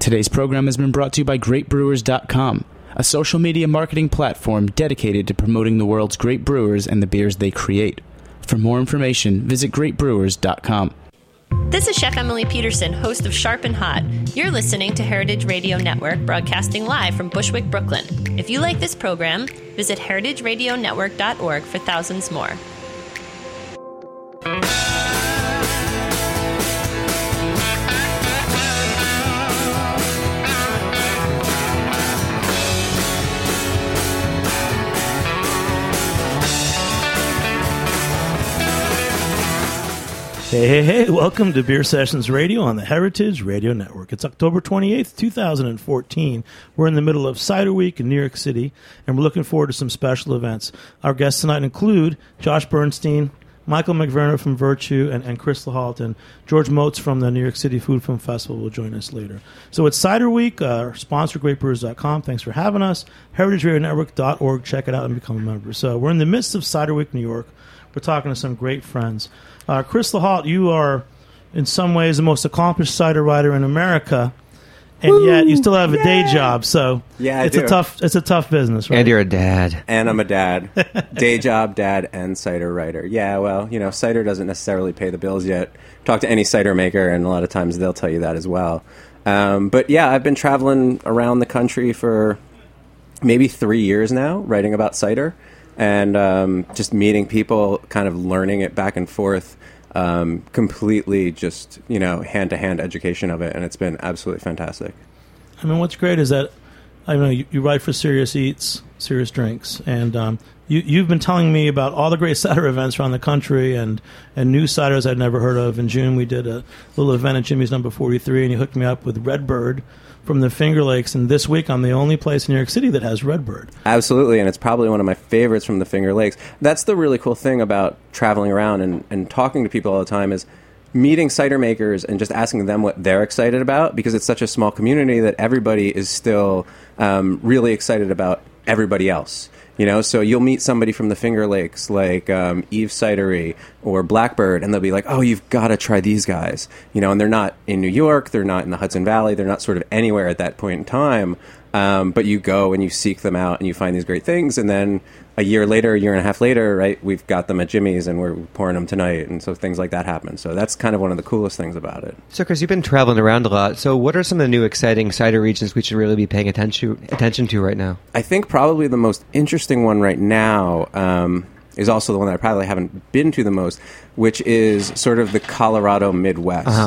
Today's program has been brought to you by GreatBrewers.com, a social media marketing platform dedicated to promoting the world's great brewers and the beers they create. For more information, visit GreatBrewers.com. This is Chef Emily Peterson, host of Sharp and Hot. You're listening to Heritage Radio Network, broadcasting live from Bushwick, Brooklyn. If you like this program, visit heritageradionetwork.org for thousands more. Hey, welcome to Beer Sessions Radio on the Heritage Radio Network. It's October 28th, 2014. We're in the middle of Cider Week in New York City, and we're looking forward to some special events. Our guests tonight include Josh Bernstein, Michael McVerner from Virtue, and Chris Lahalton. George Motes from the New York City Food Film Festival will join us later. So it's Cider Week. Our sponsor, GreatBrewers.com. Thanks for having us. HeritageRadioNetwork.org. Check it out and become a member. So we're in the midst of Cider Week, New York. We're talking to some great friends. Chris Lahalt, you are, in some ways, the most accomplished cider writer in America, and yet you still have a day job. So it's a tough business, right? And you're a dad. And I'm a dad. Day job, dad, and cider writer. Yeah, well, cider doesn't necessarily pay the bills yet. Talk to any cider maker, and a lot of times they'll tell you that as well. But yeah, I've been traveling around the country for maybe 3 years now, writing about cider. And just meeting people, kind of learning it back and forth, completely just, hand-to-hand education of it, and it's been absolutely fantastic. I mean, what's great is that, you write for Serious Eats, Serious Drinks, and you've been telling me about all the great cider events around the country and new ciders I'd never heard of. In June, we did a little event at Jimmy's Number 43, and you hooked me up with Redbird from the Finger Lakes, and this week I'm the only place in New York City that has Redbird. Absolutely, and it's probably one of my favorites from the Finger Lakes. That's the really cool thing about traveling around and talking to people all the time is meeting cider makers and just asking them what they're excited about, because it's such a small community that everybody is still really excited about everybody else. So you'll meet somebody from the Finger Lakes, like Eve Cidery or Blackbird, and they'll be like, oh, you've got to try these guys. And they're not in New York, they're not in the Hudson Valley, they're not sort of anywhere at that point in time. But you go and you seek them out and you find these great things, and then a year and a half later, right, we've got them at Jimmy's and we're pouring them tonight, and so things like that happen. So that's kind of one of the coolest things about it. So, Chris, you've been traveling around a lot. So what are some of the new exciting cider regions we should really be paying attention to right now? I think probably the most interesting one right now is also the one that I probably haven't been to the most, which is sort of the Colorado Midwest. Uh-huh.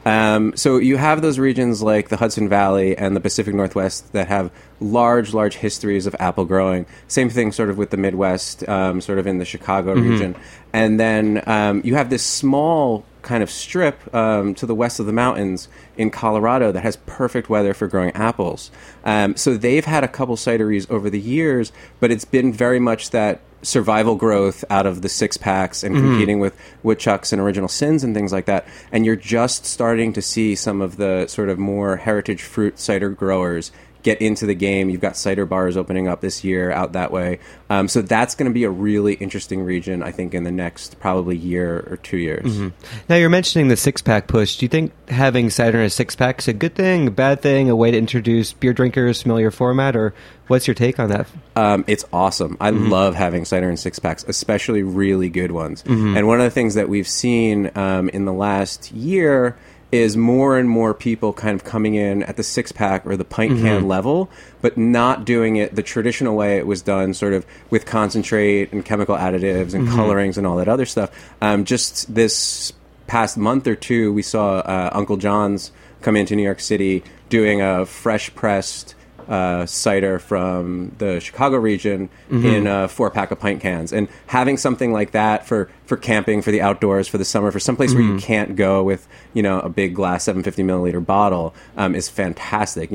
So you have those regions like the Hudson Valley and the Pacific Northwest that have large histories of apple growing. Same thing sort of with the Midwest, sort of in the Chicago region. And then you have this small kind of strip to the west of the mountains in Colorado that has perfect weather for growing apples. So they've had a couple cideries over the years, but it's been very much that survival growth out of the six-packs and competing with Woodchucks and Original Sins and things like that. And you're just starting to see some of the sort of more heritage fruit cider growers get into the game. You've got cider bars opening up this year out that way. So that's going to be a really interesting region, I think, in the next probably year or 2 years. Mm-hmm. Now, you're mentioning the six-pack push. Do you think having cider in a six-pack is a good thing, a bad thing, a way to introduce beer drinkers, familiar format, or what's your take on that? It's awesome. I love having cider in six-packs, especially really good ones. And one of the things that we've seen in the last year is more and more people kind of coming in at the six-pack or the pint can level, but not doing it the traditional way it was done, sort of with concentrate and chemical additives and colorings and all that other stuff. Just this past month or two, we saw Uncle John's come into New York City doing a fresh-pressed cider from the Chicago region in a 4-pack of pint cans, and having something like that for camping, for the outdoors, for the summer, for someplace where you can't go with a big glass 750 milliliter bottle is fantastic.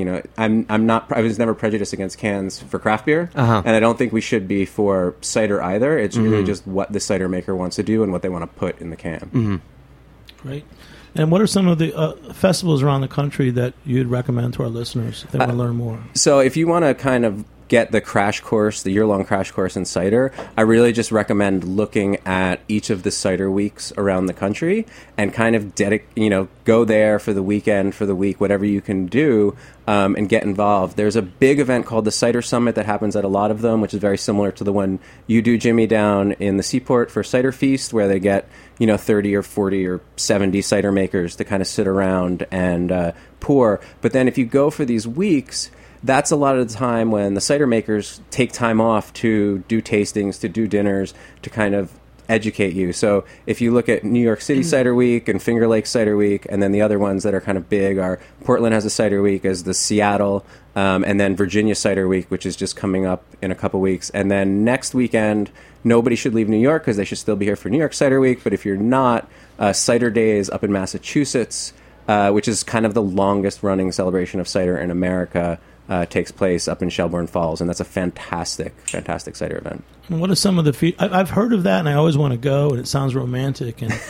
I was never prejudiced against cans for craft beer, and I don't think we should be for cider either. It's really just what the cider maker wants to do and what they want to put in the can. Great. And what are some of the festivals around the country that you'd recommend to our listeners if they want to learn more? So if you want to kind of get the crash course, the year-long crash course in cider, I really just recommend looking at each of the cider weeks around the country and kind of go there for the weekend, for the week, whatever you can do, and get involved. There's a big event called the Cider Summit that happens at a lot of them, which is very similar to the one you do, Jimmy, down in the Seaport for Cider Feast, where they get 30 or 40 or 70 cider makers to kind of sit around and pour. But then if you go for these weeks, that's a lot of the time when the cider makers take time off to do tastings, to do dinners, to kind of educate you. So if you look at New York City Cider Week and Finger Lakes Cider Week, and then the other ones that are kind of big are Portland has a Cider Week, as the Seattle, and then Virginia Cider Week, which is just coming up in a couple weeks. And then next weekend, nobody should leave New York because they should still be here for New York Cider Week. But if you're not, Cider Days up in Massachusetts, which is kind of the longest running celebration of cider in America, takes place up in Shelburne Falls, and that's a fantastic cider event. And what are some of the I've heard of that, and I always want to go, and it sounds romantic. And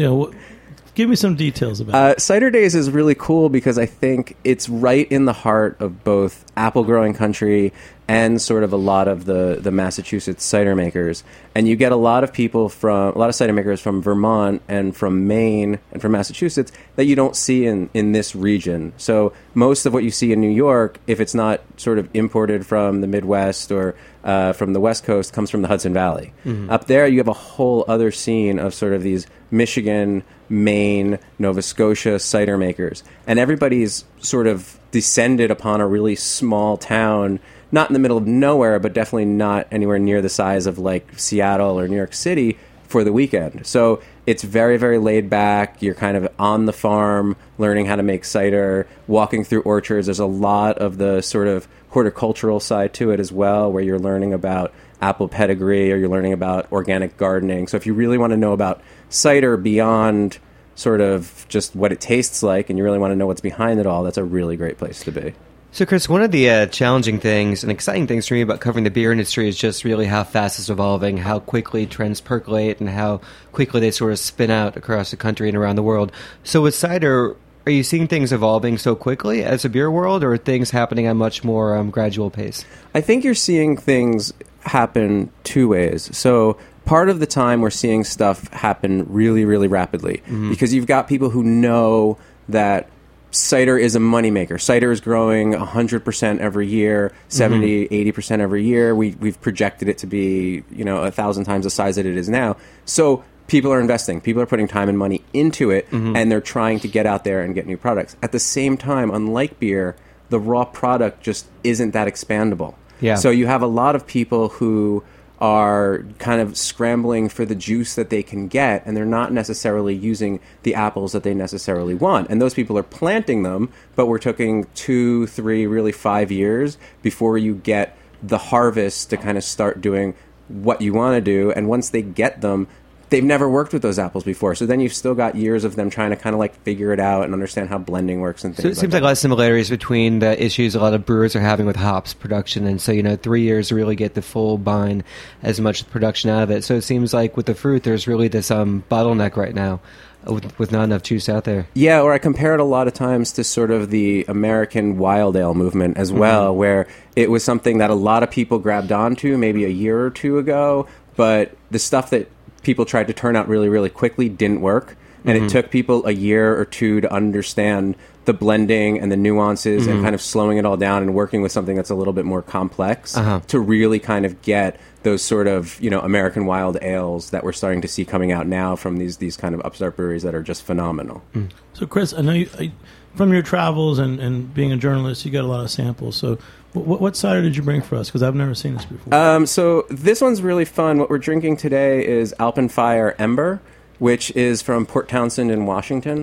give me some details about it. Cider Days is really cool because I think it's right in the heart of both apple growing country and sort of a lot of the Massachusetts cider makers. And you get a lot of cider makers from Vermont and from Maine and from Massachusetts that you don't see in this region. So most of what you see in New York, if it's not sort of imported from the Midwest or from the West Coast, comes from the Hudson Valley. Mm-hmm. Up there, you have a whole other scene of sort of these Michigan, Maine, Nova Scotia cider makers. And everybody's sort of descended upon a really small town, not in the middle of nowhere, but definitely not anywhere near the size of like Seattle or New York City for the weekend. So it's very, very laid back. You're kind of on the farm, learning how to make cider, walking through orchards. There's a lot of the sort of horticultural side to it as well, where you're learning about apple pedigree or you're learning about organic gardening. So if you really want to know about cider beyond sort of just what it tastes like and you really want to know what's behind it all, that's a really great place to be. So, Chris, one of the challenging things and exciting things for me about covering the beer industry is just really how fast it's evolving, how quickly trends percolate, and how quickly they sort of spin out across the country and around the world. So with cider, are you seeing things evolving so quickly as a beer world, or are things happening at a much more gradual pace? I think you're seeing things happen two ways. So part of the time we're seeing stuff happen really, really rapidly because you've got people who know that cider is a moneymaker. Cider is growing 100% every year, 70, 80% every year. We've projected it to be, 1,000 times the size that it is now. So people are investing. People are putting time and money into it, and they're trying to get out there and get new products. At the same time, unlike beer, the raw product just isn't that expandable. Yeah. So you have a lot of people who are kind of scrambling for the juice that they can get, and they're not necessarily using the apples that they necessarily want. And those people are planting them, but we're taking 2, 3, really 5 years before you get the harvest to kind of start doing what you want to do. And once they get them, they've never worked with those apples before. So then you've still got years of them trying to kind of like figure it out and understand how blending works and things like that. So it seems like a lot of similarities between the issues a lot of brewers are having with hops production. And so, 3 years to really get the full bind as much production out of it. So it seems like with the fruit, there's really this bottleneck right now with not enough juice out there. Yeah, or I compare it a lot of times to sort of the American wild ale movement as well, where it was something that a lot of people grabbed onto maybe a year or two ago, but the stuff that people tried to turn out really, really quickly didn't work. And it took people a year or two to understand the blending and the nuances and kind of slowing it all down and working with something that's a little bit more complex to really kind of get those sort of, American wild ales that we're starting to see coming out now from these kind of upstart breweries that are just phenomenal. So, Chris, I know from your travels and being a journalist, you got a lot of samples. So what cider did you bring for us? Because I've never seen this before. So this one's really fun. What we're drinking today is Alpenfire Ember, which is from Port Townsend in Washington.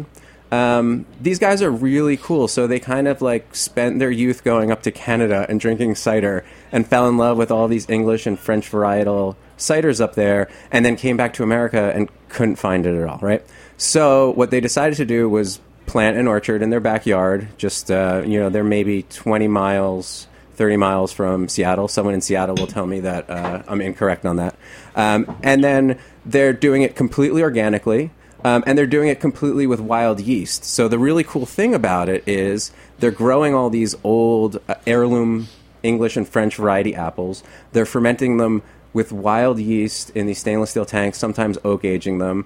These guys are really cool. So they kind of like spent their youth going up to Canada and drinking cider and fell in love with all these English and French varietal ciders up there, and then came back to America and couldn't find it at all, right? So what they decided to do was plant an orchard in their backyard. Just, they're maybe 20 miles, 30 miles from Seattle. Someone in Seattle will tell me that I'm incorrect on that. And then they're doing it completely organically, and they're doing it completely with wild yeast. So the really cool thing about it is they're growing all these old heirloom English and French variety apples. They're fermenting them with wild yeast in these stainless steel tanks, sometimes oak aging them.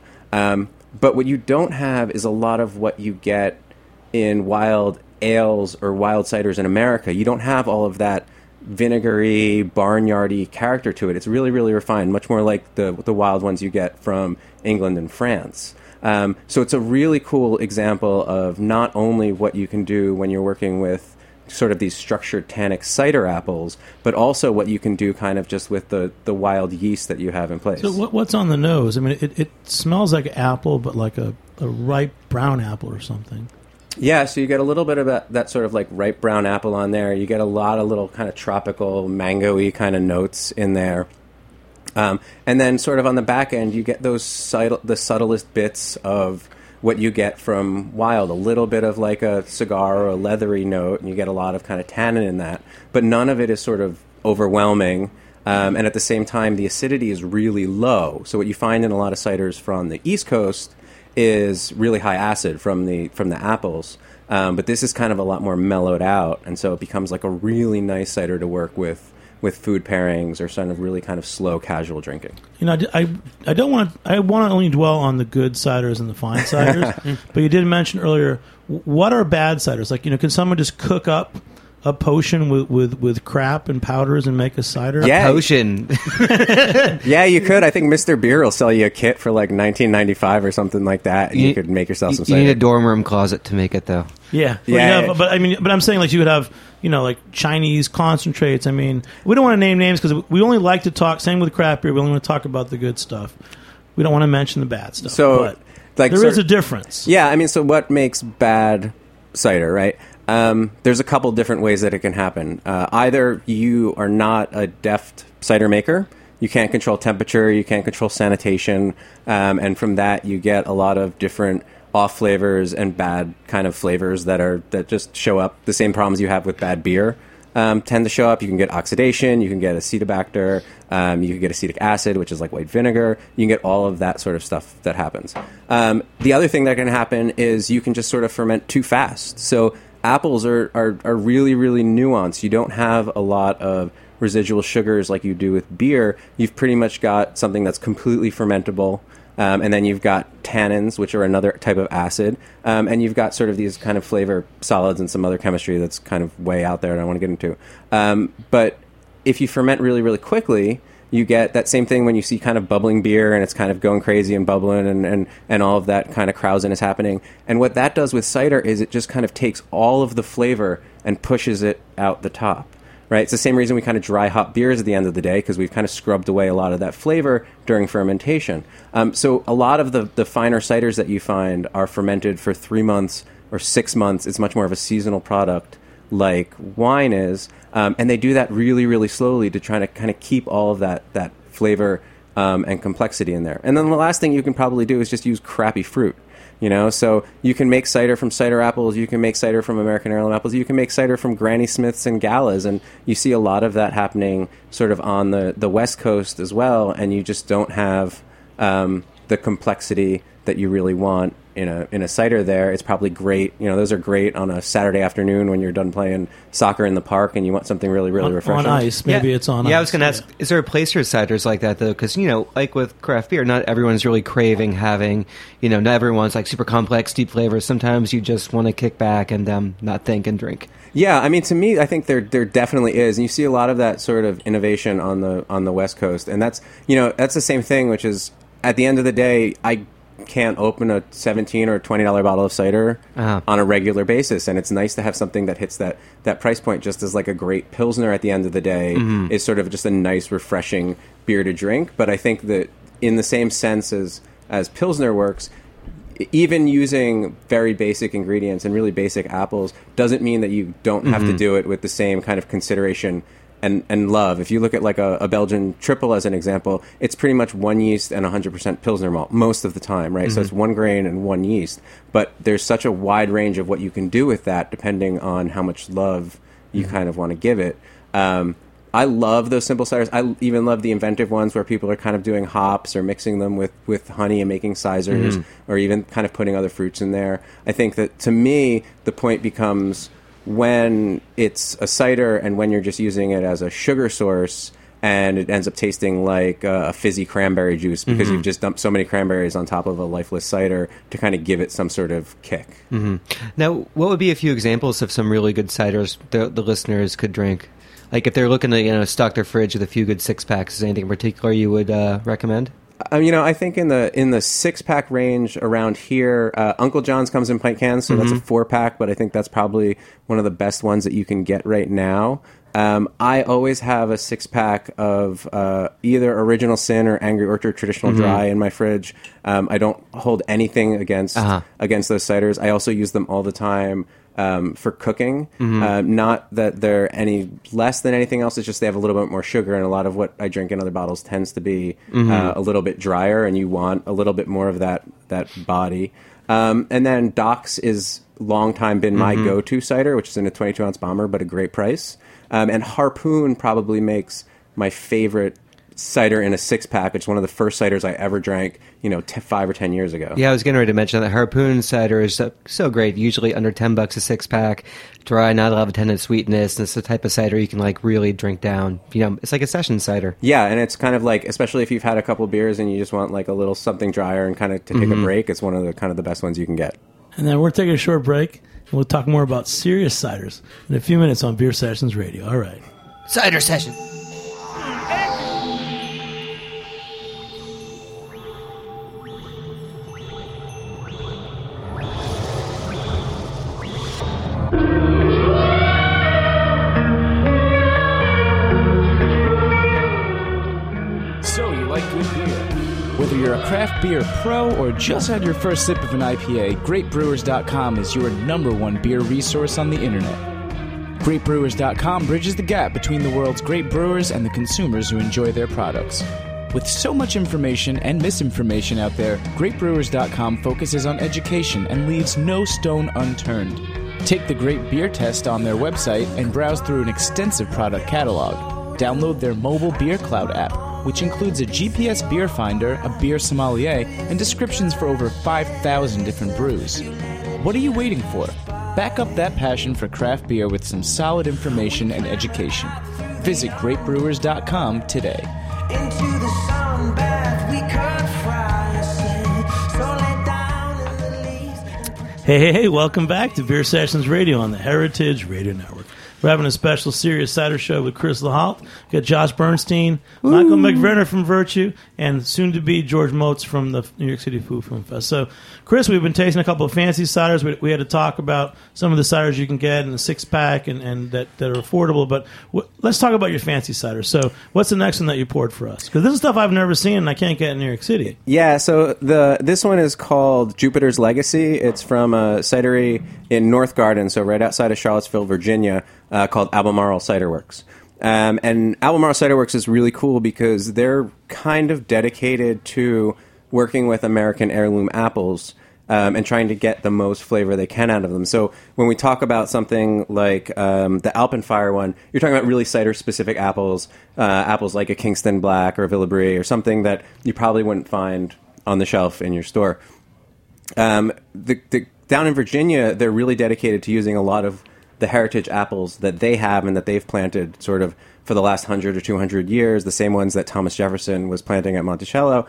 But what you don't have is a lot of what you get in wild ales or wild ciders in America. You don't have all of that vinegary, barnyardy character to it. It's really, really refined, much more like the wild ones you get from England and France. So it's a really cool example of not only what you can do when you're working with sort of these structured tannic cider apples, but also what you can do kind of just with the wild yeast that you have in place. So what's on the nose? I mean, it smells like apple, but like a ripe brown apple or something. Yeah, so you get a little bit of that sort of like ripe brown apple on there. You get a lot of little kind of tropical, mango-y kind of notes in there. And then sort of on the back end, you get the subtlest bits of what you get from wild, a little bit of like a cigar or a leathery note, and you get a lot of kind of tannin in that. But none of it is sort of overwhelming. And at the same time, the acidity is really low. So what you find in a lot of ciders from the East Coast is really high acid from the apples. But this is kind of a lot more mellowed out, and so it becomes like a really nice cider to work with food pairings or sort of really kind of slow, casual drinking. You know, I don't want to only dwell on the good ciders and the fine ciders, but you did mention earlier, what are bad ciders? Like, you know, can someone just cook up a potion with crap and powders and make a cider? Yeah. A potion. Yeah, you could. I think Mr. Beer will sell you a kit for like $19.95 or something like that, and you could make yourself some cider. You need a dorm room closet to make it, though. Yeah. Yeah. But I'm saying, like, you would have, you know, like Chinese concentrates. I mean, we don't want to name names because we only like to talk. Same with craft beer. We only want to talk about the good stuff. We don't want to mention the bad stuff. So, but like, there is a difference. Yeah, I mean, so what makes bad cider, right? There's a couple different ways that it can happen. Either you are not a deft cider maker, you can't control temperature, you can't control sanitation, and from that you get a lot of different off flavors and bad kind of flavors that just show up. The same problems you have with bad beer tend to show up. You can get oxidation, you can get acetobacter, you can get acetic acid, which is like white vinegar. You can get all of that sort of stuff that happens. The other thing that can happen is you can just sort of ferment too fast. So apples are really, really nuanced. You don't have a lot of residual sugars like you do with beer. You've pretty much got something that's completely fermentable, and then you've got tannins, which are another type of acid, and you've got sort of these kind of flavor solids and some other chemistry that's kind of way out there and I don't want to get into. But if you ferment really, really quickly, you get that same thing when you see kind of bubbling beer and it's kind of going crazy and bubbling and all of that kind of krausen is happening. And what that does with cider is it just kind of takes all of the flavor and pushes it out the top, right? It's the same reason we kind of dry hop beers at the end of the day, because we've kind of scrubbed away a lot of that flavor during fermentation. So a lot of the finer ciders that you find are fermented for 3 months or 6 months. It's much more of a seasonal product like wine is, and they do that really, really slowly to try to kind of keep all of that flavor and complexity in there. And then the last thing you can probably do is just use crappy fruit, you know? So you can make cider from cider apples, you can make cider from American heirloom apples, you can make cider from Granny Smiths and Galas, and you see a lot of that happening sort of on the West Coast as well, and you just don't have the complexity that you really want in a cider there. It's probably great. You know, those are great on a Saturday afternoon when you're done playing soccer in the park and you want something really, really refreshing. On ice. Maybe it's on ice. Yeah, I was going to ask, is there a place for ciders like that, though? Because, you know, like with craft beer, not everyone's really craving having, you know, not everyone's like super complex, deep flavors. Sometimes you just want to kick back and not think and drink. Yeah, I mean, to me, I think there definitely is, and you see a lot of that sort of innovation on the West Coast, and that's the same thing, which is at the end of the day, I can't open a $17 or $20 bottle of cider on a regular basis, and it's nice to have something that hits that price point, just as like a great Pilsner at the end of the day is sort of just a nice, refreshing beer to drink. But I think that in the same sense as Pilsner works, even using very basic ingredients and really basic apples doesn't mean that you don't have to do it with the same kind of consideration and love. If you look at like a Belgian triple as an example, it's pretty much one yeast and 100% Pilsner malt most of the time, right? So it's one grain and one yeast. But there's such a wide range of what you can do with that depending on how much love you kind of want to give it. I love those simple ciders. I even love the inventive ones where people are kind of doing hops or mixing them with honey and making ciders or even kind of putting other fruits in there. I think that, to me, the point becomes when it's a cider and when you're just using it as a sugar source, and it ends up tasting like a fizzy cranberry juice because you've just dumped so many cranberries on top of a lifeless cider to kind of give it some sort of kick. Now, what would be a few examples of some really good ciders the listeners could drink? Like if they're looking to stock their fridge with a few good 6-packs, is there anything in particular you would recommend? I think in the 6-pack range around here, Uncle John's comes in pint cans, so that's a 4-pack, but I think that's probably one of the best ones that you can get right now. I always have a 6-pack of either Original Sin or Angry Orchard Traditional Dry in my fridge. I don't hold anything against those ciders. I also use them all the time for cooking. Not that they're any less than anything else. It's just they have a little bit more sugar, and a lot of what I drink in other bottles tends to be a little bit drier, and you want a little bit more of that body. And then Doc's is long time been my go-to cider, which is in a 22-ounce bomber, but a great price. And Harpoon probably makes my favorite cider in a 6-pack. It's one of the first ciders I ever drank, 5 or 10 years ago. Yeah, I was getting ready to mention that Harpoon cider is so great. Usually under $10 a 6-pack, dry, not a lot of attendant sweetness. And it's the type of cider you can really drink down. It's like a session cider. Yeah, and it's kind of like, especially if you've had a couple beers and you just want like a little something drier and kind of to take a break, it's one of the kind of the best ones you can get. And then we're taking a short break. We'll talk more about serious ciders in a few minutes on Beer Sessions Radio. All right. Cider Session. So, you like good beer? Whether you're a craft beer pro or just had your first sip of an IPA, GreatBrewers.com is your #1 beer resource on the internet. GreatBrewers.com bridges the gap between the world's great brewers and the consumers who enjoy their products. With so much information and misinformation out there, GreatBrewers.com focuses on education and leaves no stone unturned. Take the Great Beer Test on their website and browse through an extensive product catalog. Download their mobile Beer Cloud app, which includes a GPS beer finder, a beer sommelier, and descriptions for over 5,000 different brews. What are you waiting for? Back up that passion for craft beer with some solid information and education. Visit GreatBrewers.com today. Into the sound bath we could fly, so lay down in the leaves. Hey, welcome back to Beer Sessions Radio on the Heritage Radio Network. We're having a special Serious Cider Show with Chris LaHalt. We've got Josh Bernstein, Michael McVerner from Virtue, and soon-to-be George Motes from the New York City Food Film Fest. So, Chris, we've been tasting a couple of fancy ciders. We had to talk about some of the ciders you can get in the 6-pack and that are affordable. But let's talk about your fancy ciders. So, what's the next one that you poured for us? Because this is stuff I've never seen and I can't get in New York City. Yeah, so this one is called Jupiter's Legacy. It's from a cidery in North Garden, so right outside of Charlottesville, Virginia, called Albemarle Cider Works. And Albemarle Cider Works is really cool because they're kind of dedicated to working with American heirloom apples and trying to get the most flavor they can out of them. So when we talk about something like the Alpenfire one, you're talking about really cider-specific apples, apples like a Kingston Black or a Villa Brie or something that you probably wouldn't find on the shelf in your store. Down in Virginia, they're really dedicated to using a lot of the heritage apples that they have and that they've planted sort of for the last 100 or 200 years, the same ones that Thomas Jefferson was planting at Monticello.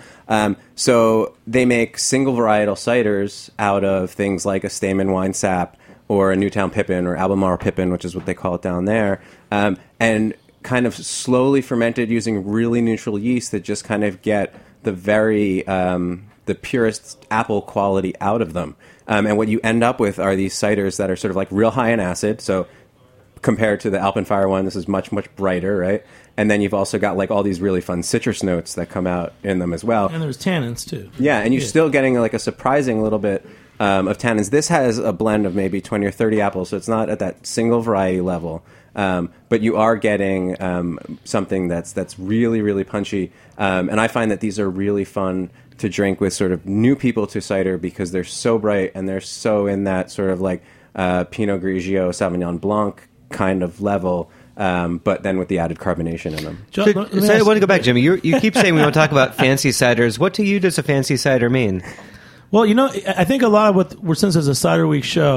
So they make single varietal ciders out of things like a Stayman Wine Sap or a Newtown Pippin or Albemarle Pippin, which is what they call it down there, and kind of slowly fermented using really neutral yeast that just kind of get the very the purest apple quality out of them. And what you end up with are these ciders that are sort of like real high in acid. So compared to the Alpenfire one, this is much, much brighter, right? And then you've also got like all these really fun citrus notes that come out in them as well. And there's tannins too. Yeah, and you're still getting like a surprising little bit of tannins. This has a blend of maybe 20 or 30 apples, so it's not at that single variety level. But you are getting something that's really, really punchy. And I find that these are really fun to drink with sort of new people to cider because they're so bright and they're so in that sort of like Pinot Grigio, Sauvignon Blanc kind of level, but then with the added carbonation in them. So I want to go back, Jimmy. You keep saying we want to talk about fancy ciders. What to you does a fancy cider mean? Well, I think a lot of since it's a Cider Week show,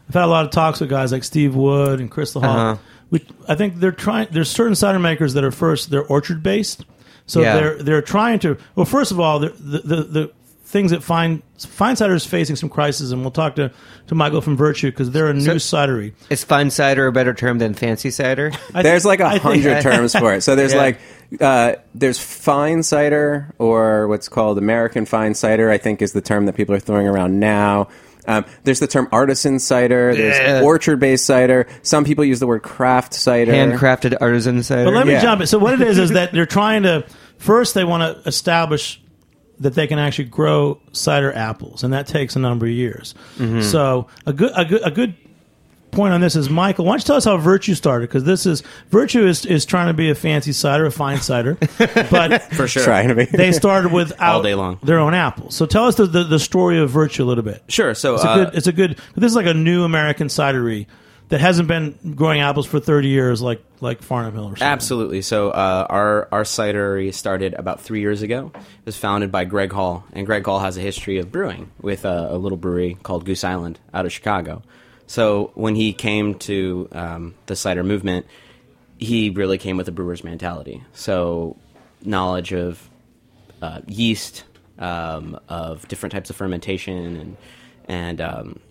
I've had a lot of talks with guys like Steve Wood and Crystal Hall. I think they're trying. There's certain cider makers that are they're orchard based, so they're trying to. Well, first of all, the things that fine cider is facing some crisis, and we'll talk to Michael from Virtue because they're a new cidery. Is fine cider a better term than fancy cider? There's like 100 terms for it. So there's there's fine cider, or what's called American fine cider, I think is the term that people are throwing around now. There's the term artisan cider. There's orchard-based cider. Some people use the word craft cider. Handcrafted artisan cider. But let me jump in. So what it is that they're trying to, first they want to establish that they can actually grow cider apples, and that takes a number of years. Mm-hmm. So a good point on this is, Michael, why don't you tell us how Virtue started? Because Virtue is trying to be a fancy cider, a fine cider, but For sure. Trying to be. they started without All day long. their own apples. So tell us the story of Virtue a little bit. Sure. So It's a good. This is like a new American cidery that hasn't been growing apples for 30 years, like Farnham Hill or something. Absolutely. So our cidery started about 3 years ago. It was founded by Greg Hall, and Greg Hall has a history of brewing with a little brewery called Goose Island out of Chicago. So when he came to the cider movement, he really came with a brewer's mentality. So knowledge of yeast, of different types of fermentation, and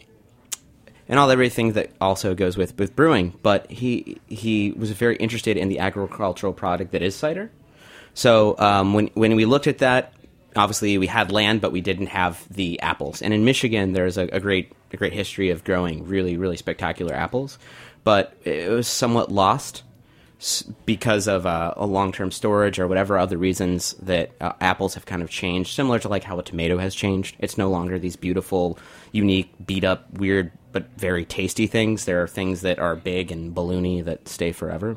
all everything that also goes with brewing. But he was very interested in the agricultural product that is cider. So when we looked at that, obviously we had land, but we didn't have the apples. And in Michigan, there's a great history of growing really, really spectacular apples. But it was somewhat lost because of a long-term storage or whatever other reasons that apples have kind of changed, similar to like how a tomato has changed. It's no longer these beautiful, unique, beat-up, weird, but very tasty things. There are things that are big and balloony that stay forever.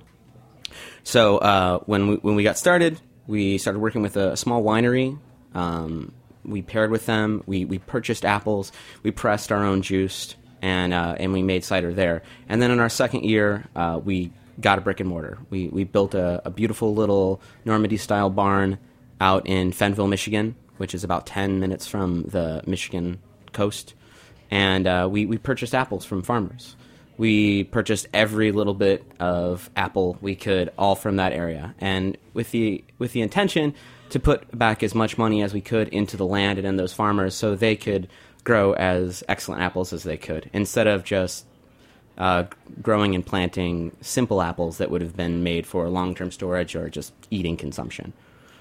So when we got started, we started working with a small winery. We paired with them. We purchased apples. We pressed our own juice, and we made cider there. And then in our second year, we got a brick and mortar. We built a beautiful little Normandy-style barn out in Fenville, Michigan, which is about 10 minutes from the Michigan coast. And we purchased apples from farmers. We purchased every little bit of apple we could, all from that area, and with the intention to put back as much money as we could into the land and in those farmers, so they could grow as excellent apples as they could, instead of just growing and planting simple apples that would have been made for long-term storage or just eating consumption.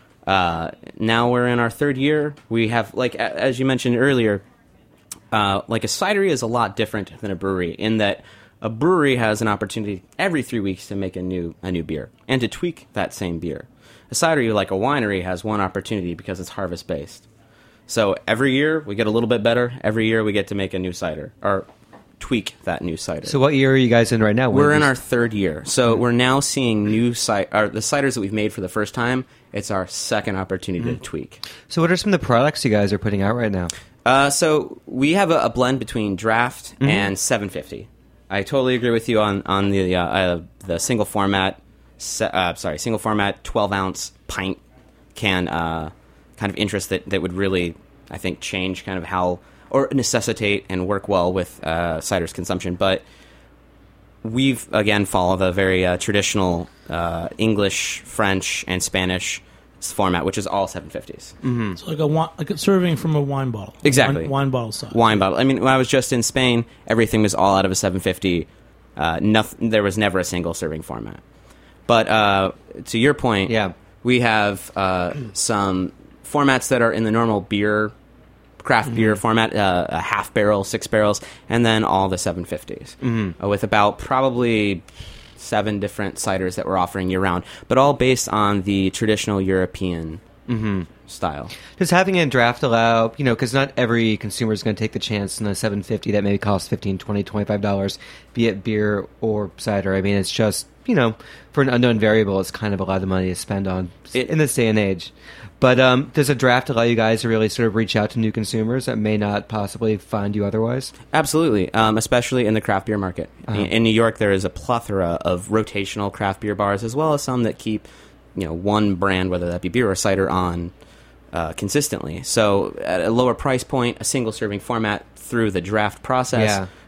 Now we're in our third year. We have, like as you mentioned earlier, like a cidery is a lot different than a brewery in that a brewery has an opportunity every 3 weeks to make a new beer and to tweak that same beer. A cidery, like a winery, has one opportunity because it's harvest-based. So every year we get a little bit better. Every year we get to make a new cider or tweak that new cider. So what year are you guys in right now? We're in our third year. So we're now seeing the ciders that we've made for the first time. It's our second opportunity to tweak. So what are some of the products you guys are putting out right now? So we have a blend between draft and 750. I totally agree with you on the single format. Single format 12-ounce pint can kind of interest that would really, I think, change kind of how or necessitate and work well with cider's consumption. But we've again followed the very traditional English, French, and Spanish format, which is all 750s. Mm-hmm. So like a serving from a wine bottle. Exactly. Wine bottle size. Wine bottle. I mean, when I was just in Spain, everything was all out of a 750. There was never a single serving format. But to your point, we have some formats that are in the normal craft beer format, a half barrel, 6 barrels, and then all the 750s with about probably 7 different ciders that we're offering year-round, but all based on the traditional European style. Does having a draft allow, because not every consumer is going to take the chance on a 750 that maybe costs $15, $20, $25, be it beer or cider. I mean, it's just, for an unknown variable, it's kind of a lot of money to spend on in this day and age. But does a draft allow you guys to really sort of reach out to new consumers that may not possibly find you otherwise? Absolutely, especially in the craft beer market. In New York, there is a plethora of rotational craft beer bars, as well as some that keep, one brand, whether that be beer or cider, on consistently. So at a lower price point, a single serving format through the draft process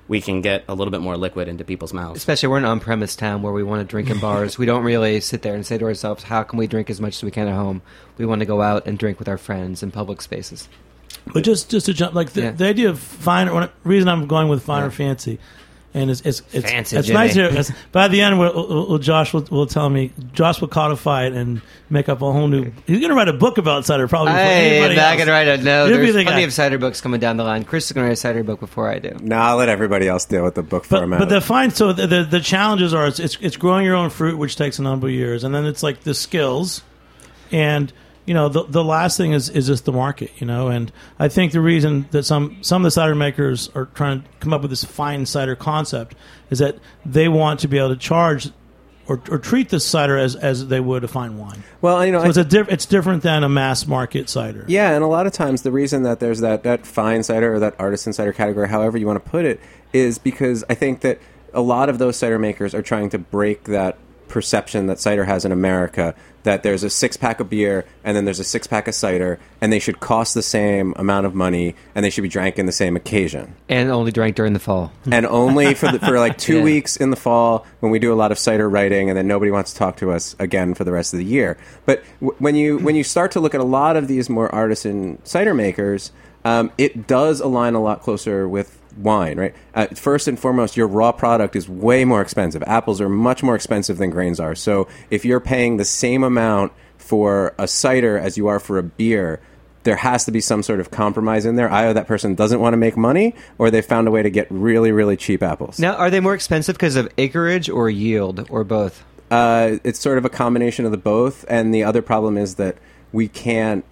we can get a little bit more liquid into people's mouths. Especially we're an on-premise town where we want to drink in bars. We don't really sit there and say to ourselves, how can we drink as much as we can at home? We want to go out and drink with our friends in public spaces. But just to jump, like the idea of fine. Reason I'm going with fine or fancy, and it's Fancy, it's Jimmy. nice here. By the end, Josh will tell me. Josh will codify it and make up a whole new. He's going to write a book about cider, probably. Before Hey, anybody I'm not else. going to write it. No, You'll be there's the plenty guy. of cider books coming down the line. Chris is going to write a cider book before I do. No, I'll let everybody else deal with the book format. But the fine. So the challenges are it's growing your own fruit, which takes a number of years, and then it's like the skills, and the last thing is just the market, and I think the reason that some of the cider makers are trying to come up with this fine cider concept is that they want to be able to charge or treat the cider as they would a fine wine. Well, So it's different than a mass market cider. Yeah, and a lot of times the reason that there's that fine cider or that artisan cider category, however you want to put it, is because I think that a lot of those cider makers are trying to break that perception that cider has in America, that there's a 6-pack of beer and then there's a 6-pack of cider, and they should cost the same amount of money and they should be drank in the same occasion. And only drank during the fall. And only for like 2 Yeah. weeks in the fall when we do a lot of cider writing, and then nobody wants to talk to us again for the rest of the year. But when you start to look at a lot of these more artisan cider makers, it does align a lot closer with wine, right? First and foremost, your raw product is way more expensive. Apples are much more expensive than grains are. So if you're paying the same amount for a cider as you are for a beer, there has to be some sort of compromise in there. Either that person doesn't want to make money, or they found a way to get really, really cheap apples. Now, are they more expensive because of acreage or yield or both? It's sort of a combination of the both. And the other problem is that we can't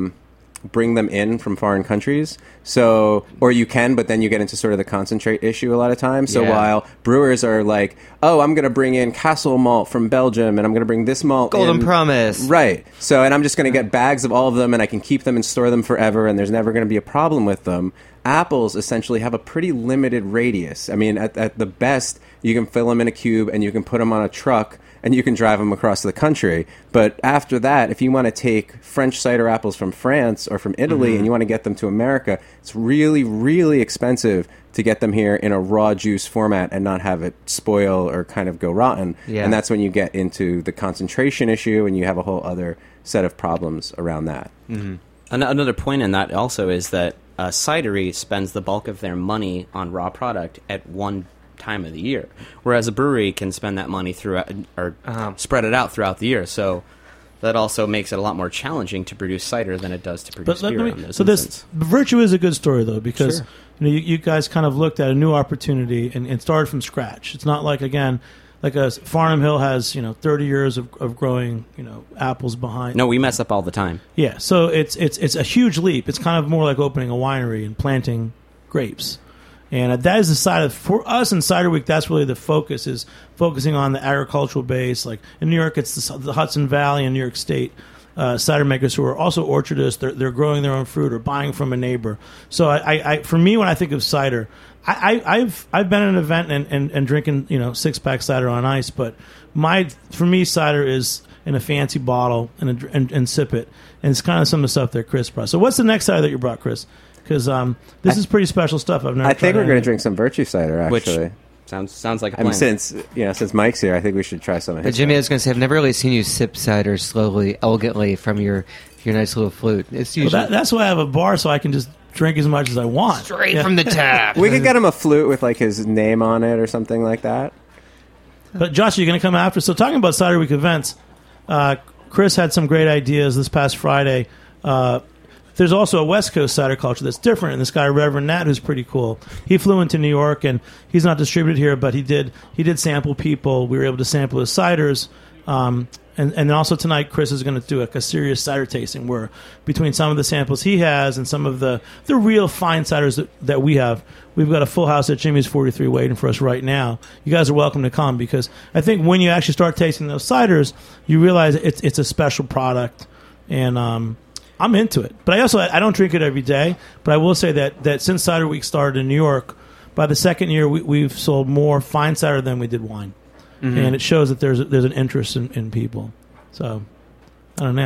bring them in from foreign countries. So, or you can, but then you get into sort of the concentrate issue a lot of times. So Yeah. while brewers are like, oh, I'm going to bring in Castle malt from Belgium, and I'm going to bring this malt Golden in. Promise. Right. So, and I'm just going to get bags of all of them, and I can keep them and store them forever, and there's never going to be a problem with them. Apples essentially have a pretty limited radius. I mean, at the best, you can fill them in a cube, and you can put them on a truck, and you can drive them across the country. But after that, if you want to take French cider apples from France or from Italy and you want to get them to America, it's really, really expensive to get them here in a raw juice format and not have it spoil or kind of go rotten. Yeah. And that's when you get into the concentration issue, and you have a whole other set of problems around that. Another point in that also is that a cidery spends the bulk of their money on raw product at one time of the year, whereas a brewery can spend that money throughout or spread it out throughout the year. So that also makes it a lot more challenging to produce cider than it does to produce beer. In those instances. Virtue is a good story though, because Sure. you guys kind of looked at a new opportunity and started from scratch. It's not like, again, like a Farnham Hill has 30 years of growing apples behind. No, we mess up all the time. Yeah, so it's a huge leap. It's kind of more like opening a winery and planting grapes. And that is the side of, for us in Cider Week, that's really the focus, is focusing on the agricultural base. Like in New York, it's the Hudson Valley and New York State cider makers who are also orchardists. They're growing their own fruit or buying from a neighbor. So I for me, when I think of cider, I've been at an event and drinking 6-pack cider on ice. But for me, cider is in a fancy bottle and sip it. And it's kind of some of the stuff that Chris brought. So what's the next cider that you brought, Chris? Because this is pretty special stuff. I've never. I think tried we're going to any. drink some Virtue cider, actually. Which sounds like a I plan. mean, since Mike's here, I think we should try some of But his. Jimmy, I was going to say, I've never really seen you sip cider slowly, elegantly from your nice little flute. It's Well, usually that's why I have a bar, so I can just drink as much as I want. straight from the tap. We could get him a flute with like his name on it or something like that. But Josh, you're going to come after. So talking about Cider Week events, Chris had some great ideas this past Friday. There's also a West Coast cider culture that's different, and this guy Reverend Nat, who's pretty cool. He flew into New York, and he's not distributed here, but he did sample people. We were able to sample his ciders. And then also tonight, Chris is going to do a serious cider tasting where between some of the samples he has and some of the real fine ciders that we have, we've got a full house at Jimmy's 43 waiting for us right now. You guys are welcome to come, because I think when you actually start tasting those ciders, you realize it's a special product, and I'm into it. But I don't drink it every day, but I will say that since Cider Week started in New York, by the second year we've sold more fine cider than we did wine. And it shows that there's an interest in people. So, I don't know.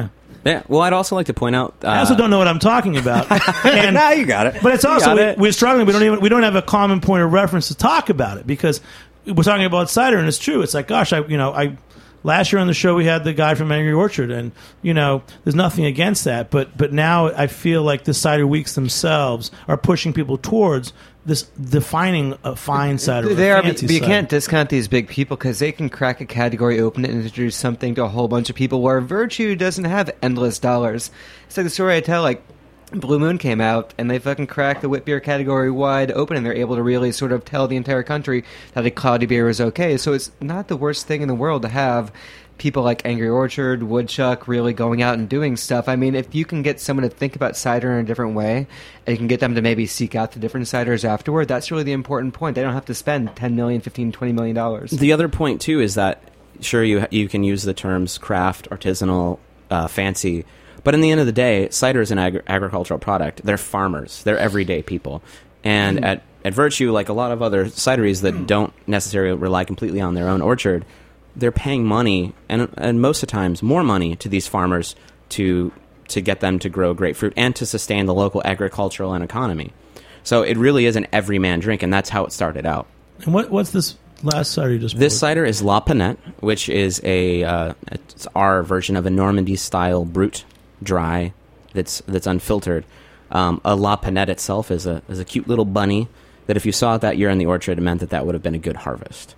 Yeah. Well, I'd also like to point out. I also don't know what I'm talking about. And, Now you got it. but it's also got it. we're struggling. We don't have a common point of reference to talk about it because we're talking about cider, and it's true. It's like, gosh, I last year on the show we had the guy from Angry Orchard, and there's nothing against that, but now I feel like the cider weeks themselves are pushing people towards this defining a fine cider. They a are, fancy but you cider. can't discount these big people because they can crack a category open and introduce something to a whole bunch of people where Virtue doesn't have endless dollars. It's like the story I tell, like, Blue Moon came out and they fucking cracked the wit beer category wide open, and they're able to really sort of tell the entire country that a cloudy beer is okay. So it's not the worst thing in the world to have people like Angry Orchard, Woodchuck really going out and doing stuff. I mean, if you can get someone to think about cider in a different way, and you can get them to maybe seek out the different ciders afterward, that's really the important point. They don't have to spend $10 million, $15, $20 million. The other point too is that sure you can use the terms craft, artisanal, fancy, but in the end of the day, cider is an agricultural product. They're farmers. They're everyday people, and at Virtue, like a lot of other cideries that don't necessarily rely completely on their own orchard, they're paying money, and most of the times more money, to these farmers to get them to grow grapefruit and to sustain the local agricultural and economy. So it really is an everyman drink, and that's how it started out. And what's this last cider you just This poured? cider is La Panette, which is it's our version of a Normandy-style brut dry that's unfiltered. A La Panette itself is a cute little bunny that if you saw it that year in the orchard, it meant that would have been a good harvest.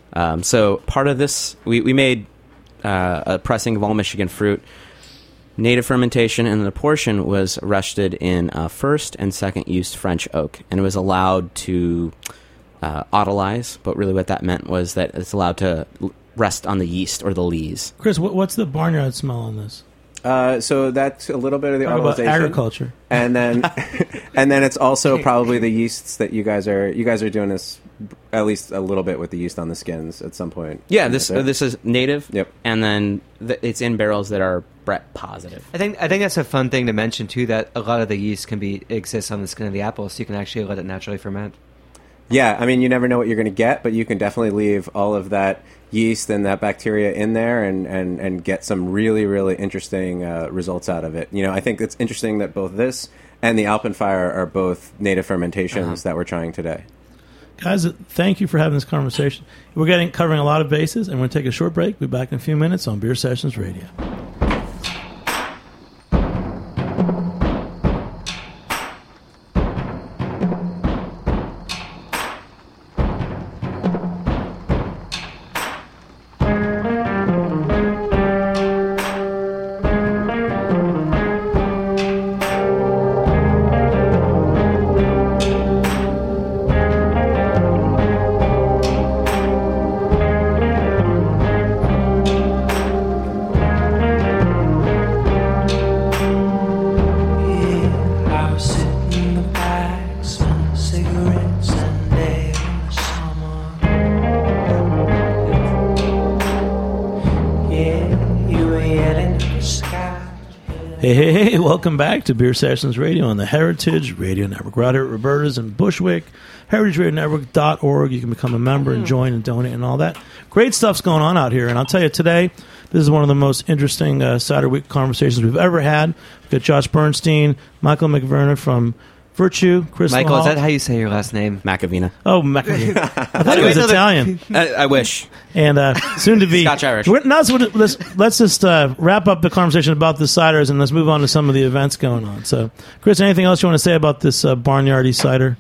So part of this, we made a pressing of all Michigan fruit, native fermentation, and the portion was rested in first and second use French oak, and it was allowed to autolyze, but really what that meant was that it's allowed to rest on the yeast or the lees. Chris, what's the barnyard smell on this? So that's a little bit of the Talk about autolyzation. agriculture. And then and then it's also probably the yeasts that you guys are doing this at least a little bit with the yeast on the skins at some point. Yeah, this is native. Yep. And then it's in barrels that are Brett positive. I think that's a fun thing to mention too, that a lot of the yeast can exist on the skin of the apple, so you can actually let it naturally ferment. Yeah, I mean, you never know what you're going to get, but you can definitely leave all of that yeast and that bacteria in there and get some really, really interesting results out of it. I think it's interesting that both this and the Alpenfire are both native fermentations that we're trying today. Guys, thank you for having this conversation. We're covering a lot of bases, and we're going to take a short break. We'll be back in a few minutes on Beer Sessions Radio. Hey, welcome back to Beer Sessions Radio on the Heritage Radio Network. We're out here at Roberta's in Bushwick, heritageradionetwork.org. You can become a member and join and donate and all that. Great stuff's going on out here. And I'll tell you, today, this is one of the most interesting Cider Week conversations we've ever had. We've got Josh Bernstein, Michael McVerna from Virtue, Chris Michael, Lahal. is that how you say your last name? Macavina. Oh, McVerna. I thought it was Italian. I wish. And soon to be Scotch-Irish. Let's just wrap up the conversation about the ciders and let's move on to some of the events going on. So, Chris, anything else you want to say about this barnyardy cider?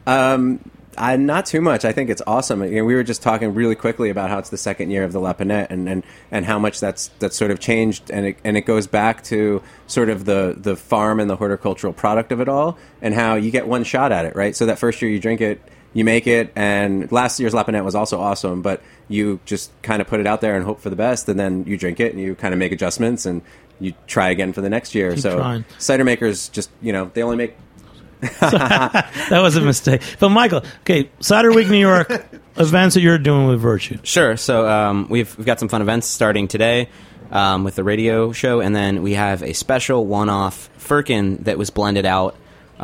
Not too much. I think it's awesome. We were just talking really quickly about how it's the second year of the La Panette and how much that's sort of changed, and it goes back to sort of the farm and the horticultural product of it all, and how you get one shot at it, right? So that first year you drink it, you make it, and last year's La Panette was also awesome, but you just kind of put it out there and hope for the best, and then you drink it and you kind of make adjustments and you try again for the next year. Keep so trying. Cider makers just, they only make... That was a mistake. But Michael, okay, Cider Week New York events that you're doing with Virtue. Sure. So we've got some fun events starting today with the radio show, and then we have a special one-off firkin that was blended out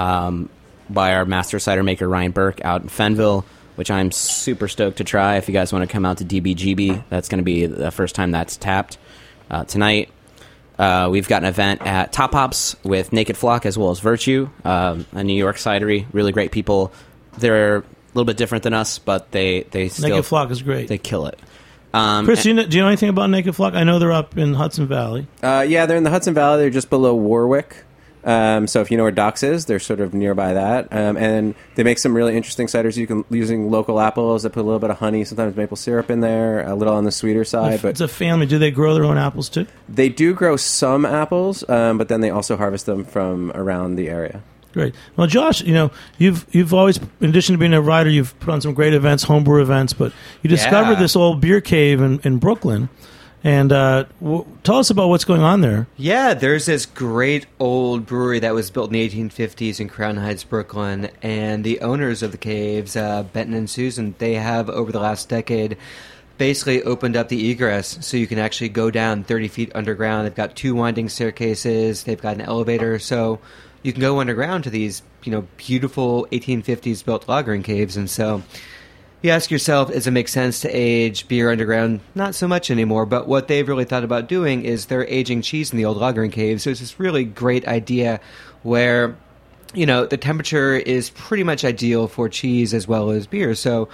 by our master cider maker Ryan Burke out in Fenville, which I'm super stoked to try. If you guys want to come out to DBGB, that's going to be the first time that's tapped tonight. We've got an event at Top Hops with Naked Flock as well as Virtue, a New York cidery. Really great people. They're a little bit different than us, but they still... Naked Flock is great. They kill it. Chris, do you know anything about Naked Flock? I know they're up in Hudson Valley. Yeah, they're in the Hudson Valley. They're just below Warwick. So if you know where Docks is, they're sort of nearby that. And they make some really interesting ciders using local apples. They put a little bit of honey, sometimes maple syrup in there, a little on the sweeter side. But it's a family. Do they grow their own apples too? They do grow some apples, but then they also harvest them from around the area. Great. Well, Josh, you've always, in addition to being a writer, you've put on some great events, homebrew events, but you discovered this old beer cave in Brooklyn. And tell us about what's going on there. Yeah, there's this great old brewery that was built in the 1850s in Crown Heights, Brooklyn. And the owners of the caves, Benton and Susan, they have, over the last decade, basically opened up the egress so you can actually go down 30 feet underground. They've got 2 winding staircases. They've got an elevator. So you can go underground to these, beautiful 1850s built lagering caves. And so you ask yourself, does it make sense to age beer underground? Not so much anymore, but what they've really thought about doing is they're aging cheese in the old lagering caves. So it's this really great idea where, the temperature is pretty much ideal for cheese as well as beer. So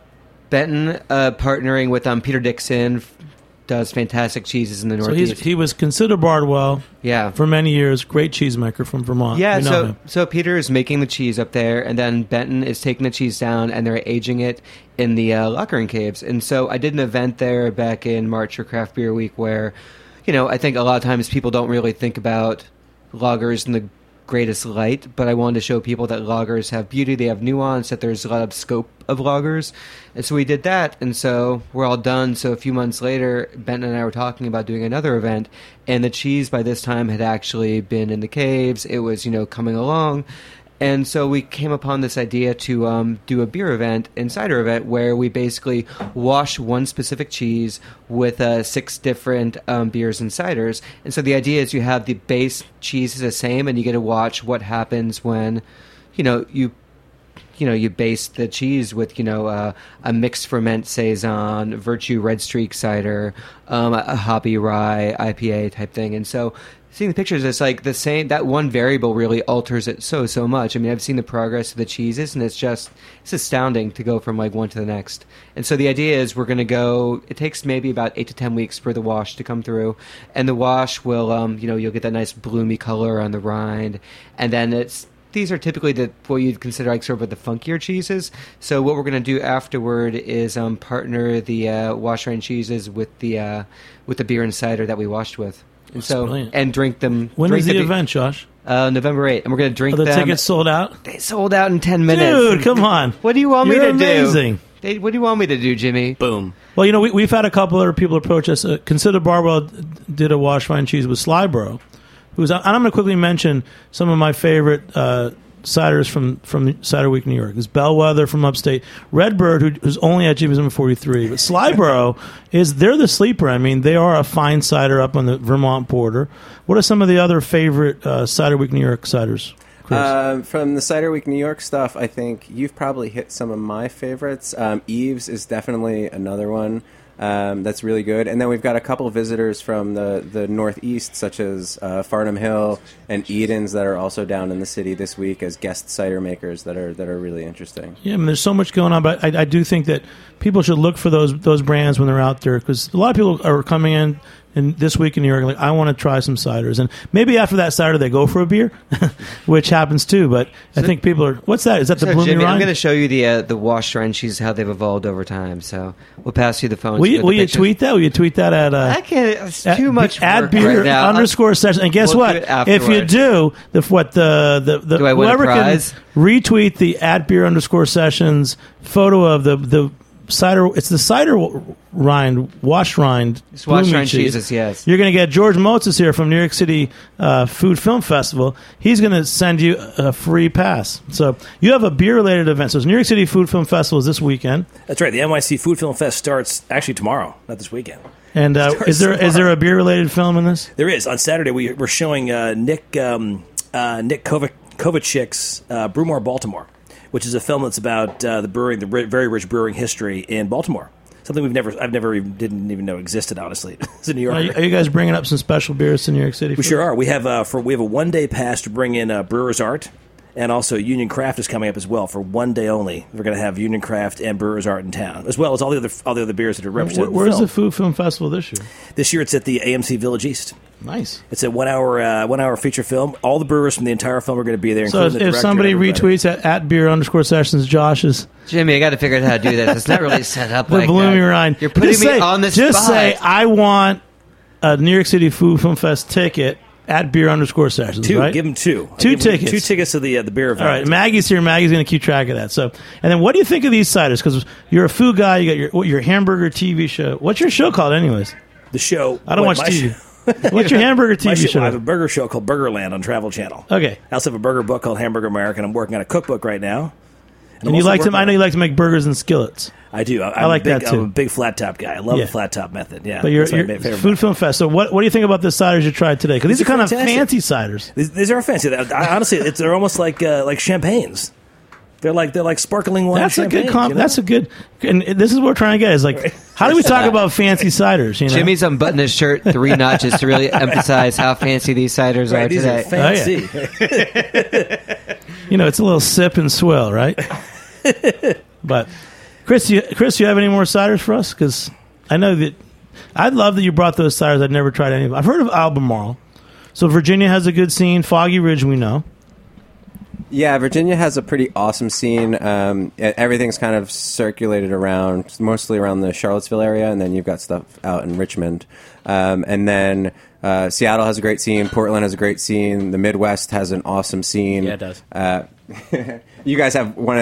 Benton, partnering with Peter Dixon, does fantastic cheeses in the Northeast. So he was Consider Bardwell for many years, great cheesemaker from Vermont. Yeah, so Peter is making the cheese up there, and then Benton is taking the cheese down, and they're aging it in the lagering caves. And so I did an event there back in March for Craft Beer Week where, I think a lot of times people don't really think about lagers in the greatest light, but I wanted to show people that lagers have beauty, they have nuance, that there's a lot of scope of lagers. And so we did that, and so we're all done. So a few months later, Benton and I were talking about doing another event, and the cheese by this time had actually been in the caves. It was, coming along. And so we came upon this idea to do a beer event and cider event where we basically wash one specific cheese with 6 different beers and ciders. And so the idea is you have the base cheese is the same, and you get to watch what happens when, you base the cheese with, a mixed ferment Saison, Virtue Red Streak cider, a hoppy rye IPA type thing. And so seeing the pictures, it's like the same, that one variable really alters it so much. I mean, I've seen the progress of the cheeses, and it's astounding to go from one to the next. And so the idea is we're going to go, it takes maybe about 8 to 10 weeks for the wash to come through. And the wash will, you'll get that nice bloomy color on the rind. And then these are typically what you'd consider sort of the funkier cheeses. So what we're going to do afterward is partner the wash rind cheeses with the beer and cider that we washed with. And drink them. When is the event, Josh? November 8th. And we're going to drink them. Are the tickets sold out? They sold out in 10 minutes. Dude, come on. What do you want me to amazing. do? What do you want me to do, Jimmy? Boom. Well, we've had a couple other people approach us. Consider Bardwell did a wash rind cheese with Slybro. And I'm going to quickly mention some of my favorite ciders from Cider Week New York. There's Bellwether from upstate, Redbird, who's only at Jimmy's number 43, but Slybro they're the sleeper. I mean, they are a fine cider up on the Vermont border. What are some of the other favorite Cider Week New York ciders, Chris? From the Cider Week New York stuff, I think you've probably hit some of my favorites. Eves is definitely another one. That's really good. And then we've got a couple visitors from the Northeast, such as Farnham Hill and Edens, that are also down in the city this week as guest cider makers that are really interesting. Yeah, I mean, there's so much going on, but I do think that people should look for those brands when they're out there, because a lot of people are coming in this week in New York, like, I want to try some ciders. And maybe after that cider, they go for a beer, which happens too. But I think people are, what's that? Is that the Blooming Jimmy, Rind? I'm going to show you the wash rind cheese, how they've evolved over time. So we'll pass you the phone. Will you tweet that? Will you tweet that at... I can't. It's too much Add work beer right now. _session. And guess We'll do what? it afterwards. If you do, Do I win a whoever prize? can retweet the @beer _sessions photo of the cider, it's the cider rind, wash rind. It's wash bloomy rind cheese. cheeses, yes. You're going to get George Moses here from New York City Food Film Festival. He's going to send you a free pass. So you have a beer-related event. So it's New York City Food Film Festival is this weekend. That's right. The NYC Food Film Fest starts actually tomorrow, not this weekend. And is there a beer-related film in this? There is. On Saturday, we're showing Nick Kovachik's Brewmore, Baltimore, which is a film that's about the very rich brewing history in Baltimore. something I've never even didn't even know existed. Honestly, as a New Are Yorker. you guys bringing up some special beers to New York City? We sure are. We have a 1-day pass to bring in Brewers Art, and also Union Craft is coming up as well for 1 day only. We're going to have Union Craft and Brewers Art in town, as well as all the other beers that are represented. Where's in the the film. Food Film Festival this year? This year it's at the AMC Village East. Nice. It's a 1 hour feature film. All the brewers from the entire film are going to be there. So including the if director somebody and everybody. retweets at beer_sessions Josh's Jimmy, I got to figure out how to do this. It's not really set up the like Blooming that. Rhine, You're putting just me say, on the just spot. say I want a New York City Food Film Fest ticket at beer_sessions. Two, right? give them two. Two Give 'em tickets. 2 tickets to the beer event. All right, Maggie's here. Maggie's going to keep track of that. So, and then what do you think of these ciders? Because you're a food guy. You got your hamburger TV show. What's your show called, anyways? The show. I don't watch my TV. show- What's your hamburger My TV show? I have a burger show called Burgerland on Travel Channel. Okay. I also have a burger book called Hamburger America, and I'm working on a cookbook right now. I'm And you also like to? working I know on- you like to make burgers and skillets. I do. I like that, too. I'm a big flat top guy. I love Yeah. the flat top method. Yeah, But your that's my favorite Food Film Fest. So what do you think about the ciders you tried today? Because these are kind of fantastic. fancy ciders. These are fancy. Honestly, they're almost like champagnes. They're like sparkling wine. That's a good champagne, you know? That's a good. And this is what we're trying to get. Is like, how do we talk about fancy ciders? You know? Jimmy's unbuttoned his shirt 3 notches to really emphasize how fancy these ciders Right, are these today. are fancy. You know, it's a little sip and swill, right? But Chris, you have any more ciders for us? Because I know that I'd love that you brought those ciders. I'd never tried any of them. I've heard of Albemarle. So Virginia has a good scene. Foggy Ridge, we know. Yeah, Virginia has a pretty awesome scene. Everything's kind of circulated around, mostly around the Charlottesville area, and then you've got stuff out in Richmond. And then Seattle has a great scene. Portland has a great scene. The Midwest has an awesome scene. Yeah, it does. You guys have one.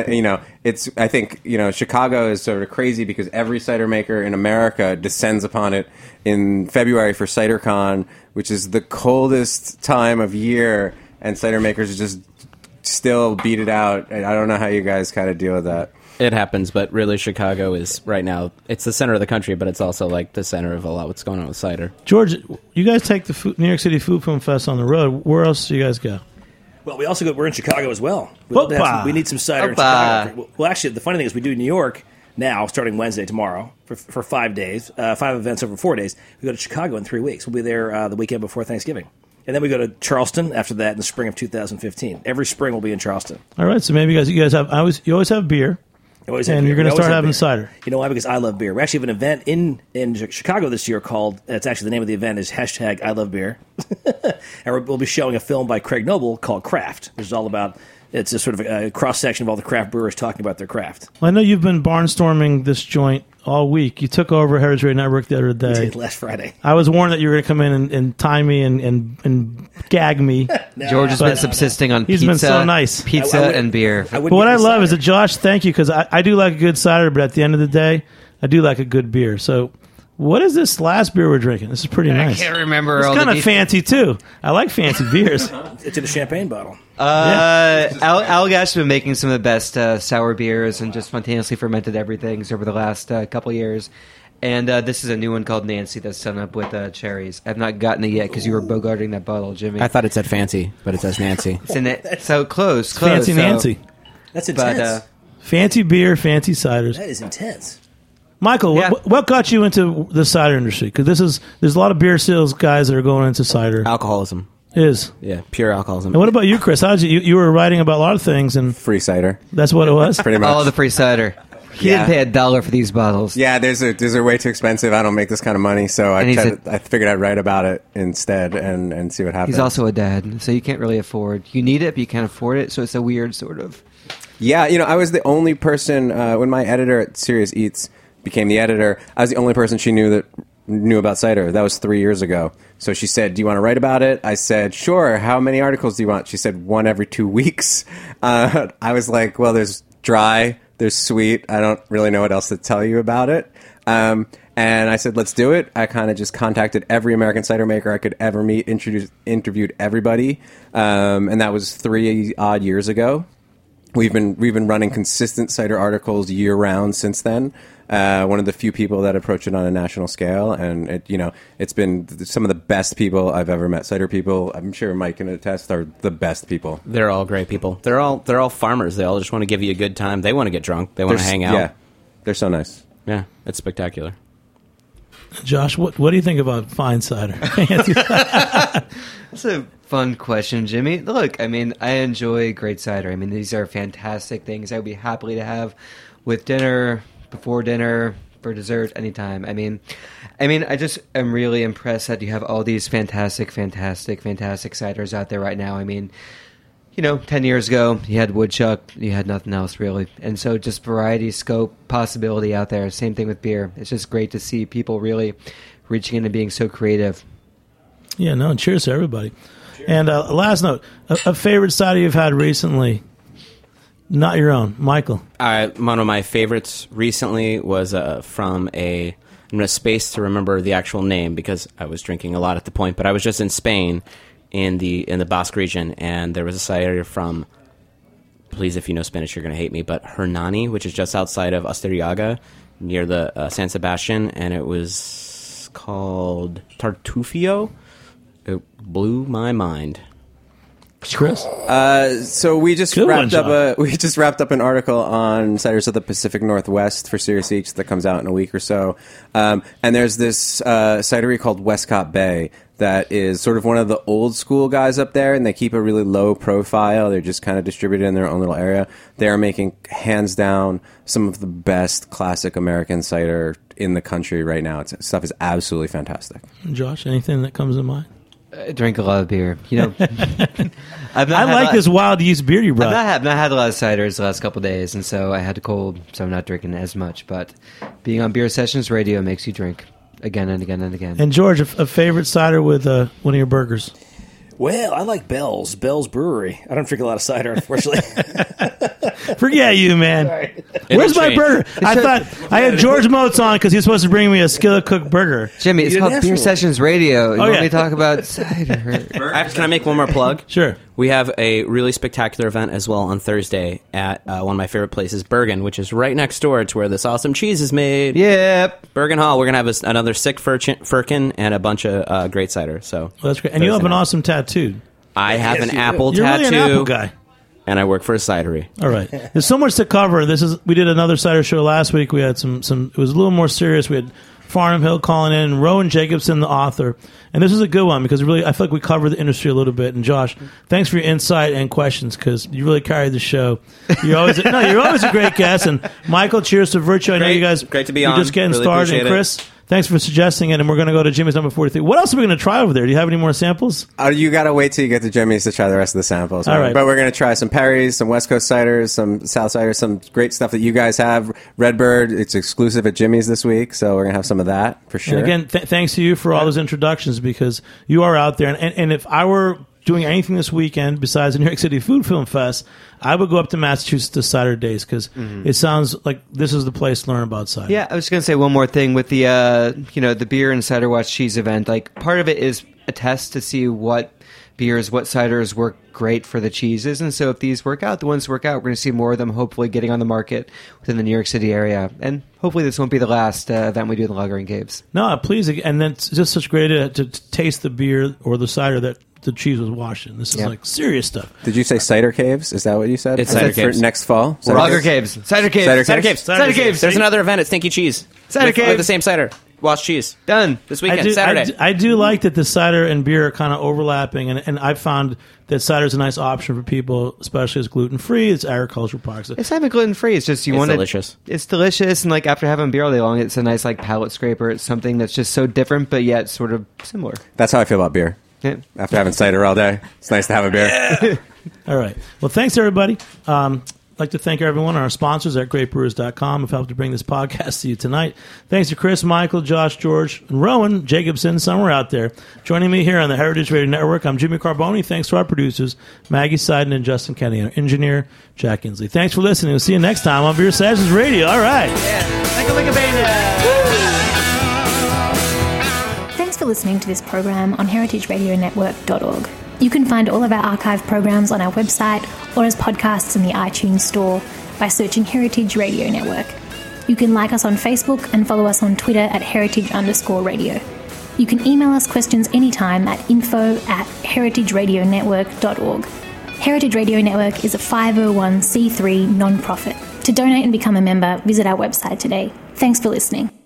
I think Chicago is sort of crazy because every cider maker in America descends upon it in February for CiderCon, which is the coldest time of year, and cider makers just still beat it out. I don't know how you guys kind of deal with that. It happens, but really Chicago is right now, it's the center of the country, but it's also like the center of a lot what's going on with cider. George, you guys take the New York City Food Film Fest on the road. Where else do you guys go? Well, we're in Chicago as well. Opa. We need some cider in Opa. Chicago. Well, actually, the funny thing is we do New York now, starting Wednesday, tomorrow, for 5 days, 5 events over 4 days. We go to Chicago in 3 weeks. We'll be there the weekend before Thanksgiving. And then we go to Charleston after that in the spring of 2015. Every spring we'll be in Charleston. All right, so maybe you guys have. You always have beer. Always have And beer. you're gonna We always start have having beer. cider. You know why? Because I love beer. We actually have an event in Chicago this year called, it's actually the name of the event is # I Love Beer. And we'll be showing a film by Craig Noble called Craft, which is all about, it's a sort of a cross-section of all the craft brewers talking about their craft. Well, I know you've been barnstorming this joint all week. You took over Heritage Radio Network the other day. Last Friday. I was warned that you were going to come in and tie me and gag me. George has But been subsisting on he's pizza, been so nice. pizza I wouldn't- and beer. I wouldn't But what get I the love is cider. that, Josh, thank you, because I do like a good cider, but at the end of the day, I do like a good beer. So what is this last beer we're drinking? This is pretty I nice. can't remember It's all kind the of details. fancy, too. I like fancy beers. It's in a champagne bottle. Allagash has been making some of the best sour beers and just spontaneously fermented everything over the last couple of years. And this is a new one called Nancy that's done up with cherries. I've not gotten it yet because you were bogarting that bottle, Jimmy. I thought it said fancy, but it says Nancy. It's in it. So close. Fancy so- Nancy. That's intense. But Fancy beer, fancy ciders. That is intense. Michael, Yeah. what got you into the cider industry? Because there's a lot of beer sales guys that are going into cider. Alcoholism. Is. Yeah, pure alcoholism. And what about you, Chris? How did you were writing about a lot of things, and Free cider, that's what it was? pretty much. all the free cider. He Yeah. didn't pay $1 for these bottles. Yeah, they're way too expensive. I don't make this kind of money, so And I figured I'd write about it instead and see what happens. He's also a dad, so you can't really afford. You need it, but you can't afford it. So it's a weird sort of. Yeah, I was the only person when my editor at Serious Eats became the editor. I was the only person she knew about cider. That was 3 years ago. So she said, "Do you want to write about it?" I said, "Sure. How many articles do you want?" She said, "1 every 2 weeks." I was like, "Well, there's dry, there's sweet. I don't really know what else to tell you about it." And I said, "Let's do it." I kind of just contacted every American cider maker I could ever meet, interviewed everybody, and that was 3 odd years ago. We've been running consistent cider articles year round since then. One of the few people that approach it on a national scale, and it's been some of the best people I've ever met. Cider people, I'm sure Mike can attest, are the best people. They're all great people. They're all farmers. They all just want to give you a good time. They want to get drunk. They want to hang out. Yeah, they're so nice. Yeah, it's spectacular. Josh, what do you think about fine cider? That's a fun question, Jimmy. Look, I mean, I enjoy great cider. I mean, these are fantastic things I would be happily to have with dinner, before dinner, for dessert, anytime. I mean, I just am really impressed that you have all these fantastic ciders out there right now. I mean, 10 years ago, you had woodchuck, you had nothing else really. And so just variety, scope, possibility out there. Same thing with beer. It's just great to see people really reaching into being so creative. Yeah, no, cheers to everybody. Cheers. And last note, a favorite cider you've had recently, not your own, Michael. One of my favorites recently was from I'm going to space to remember the actual name because I was drinking a lot at the point, but I was just in Spain in the Basque region, and there was a cider from, please, if you know Spanish, you're going to hate me, but Hernani, which is just outside of Asturiaga, near the San Sebastian, and it was called Tartufio. It blew my mind. Chris? So we just wrapped up an article on ciders of the Pacific Northwest for Sirius Each that comes out in a week or so. And there's this cidery called Westcott Bay that is sort of one of the old school guys up there, and they keep a really low profile. They're just kind of distributed in their own little area. They are making, hands down, some of the best classic American cider in the country right now. Stuff is absolutely fantastic. Josh, anything that comes to mind? I drink a lot of beer. I like this wild yeast beer you brought. I've not had a lot of ciders the last couple of days, and so I had a cold, so I'm not drinking as much. But being on Beer Sessions Radio makes you drink again and again and again. And George, a favorite cider with one of your burgers? Well, I like Bell's Brewery. I don't drink a lot of cider, unfortunately. Forget you, man. Sorry. Where's my burger? I thought I had George Motes on because he was supposed to bring me a skillet cooked burger. Jimmy, it's called Beer Sessions Radio. You want me to talk about cider? Can I make one more plug? Sure. We have a really spectacular event as well on Thursday at one of my favorite places, Bergen, which is right next door to where this awesome cheese is made. Yep. Bergen Hall. We're going to have another sick firkin and a bunch of great cider. So well, that's great. And you have an awesome tattoo. I have an apple You're tattoo. You're really an apple guy. And I work for a cidery. All right. There's so much to cover. We did another cider show last week. We had some. It was a little more serious. We had Farnham Hill calling in, Rowan Jacobson, the author. And this is a good one because really I feel like we covered the industry a little bit. And Josh, thanks for your insight and questions because you really carried the show. You're always a great guest. And Michael, cheers to Virtue. I know you guys great to be you're on. Just getting really started. And Chris, thanks for suggesting it. And we're going to go to Jimmy's number 43. What else are we going to try over there? Do you have any more samples? You got to wait till you get to Jimmy's to try the rest of the samples. All right. But we're going to try some Perry's, some West Coast ciders, some South ciders, some great stuff that you guys have. Redbird, it's exclusive at Jimmy's this week, so we're going to have some of that for sure. And again, thanks to you for all those introductions because you are out there. And if I were doing anything this weekend besides the New York City Food Film Fest, I would go up to Massachusetts to Cider Days because it sounds like this is the place to learn about cider. Yeah, I was going to say one more thing with the the Beer and Cider Watch Cheese event. Like part of it is a test to see what beers, what ciders work great for the cheeses, and so if these work out, the ones that work out, we're going to see more of them hopefully getting on the market within the New York City area, and hopefully this won't be the last event we do in the Lagering Caves. No, please, and then it's just such great to taste the beer or the cider that the cheese was washed in. This is like serious stuff. Did you say Cider Caves? Is that what you said? It's Cider Caves. For next fall? Lager Caves. Cider Caves. Cider Caves. Cider Caves. There's another event at Stinky Cheese. Cider Caves. With the same cider. Washed cheese. Done. This weekend, Saturday. I do like that the cider and beer are kind of overlapping, and I've found that cider is a nice option for people, especially as gluten-free. It's agricultural products. It's not even gluten-free. It's just It's delicious. It's delicious, and like after having beer all day long, it's a nice like palate scraper. It's something that's just so different, but yet sort of similar. That's how I feel about beer. Yeah. After having cider all day, it's nice to have a beer. All right. Well, thanks, everybody. I'd like to thank everyone, our sponsors at greatbrewers.com have helped to bring this podcast to you tonight. Thanks to Chris, Michael, Josh, George, and Rowan Jacobson, somewhere out there. Joining me here on the Heritage Radio Network, I'm Jimmy Carboni. Thanks to our producers, Maggie Seiden and Justin Kennedy, and our engineer, Jack Inslee. Thanks for listening. We'll see you next time on Beer Sessions Radio. All right. Thanks for listening to this program on heritageradionetwork.org. You can find all of our archive programs on our website or as podcasts in the iTunes Store by searching Heritage Radio Network. You can like us on Facebook and follow us on Twitter at heritage_radio. You can email us questions anytime at info@heritageradionetwork.org. Heritage Radio Network is a 501c3 non-profit. To donate and become a member, visit our website today. Thanks for listening.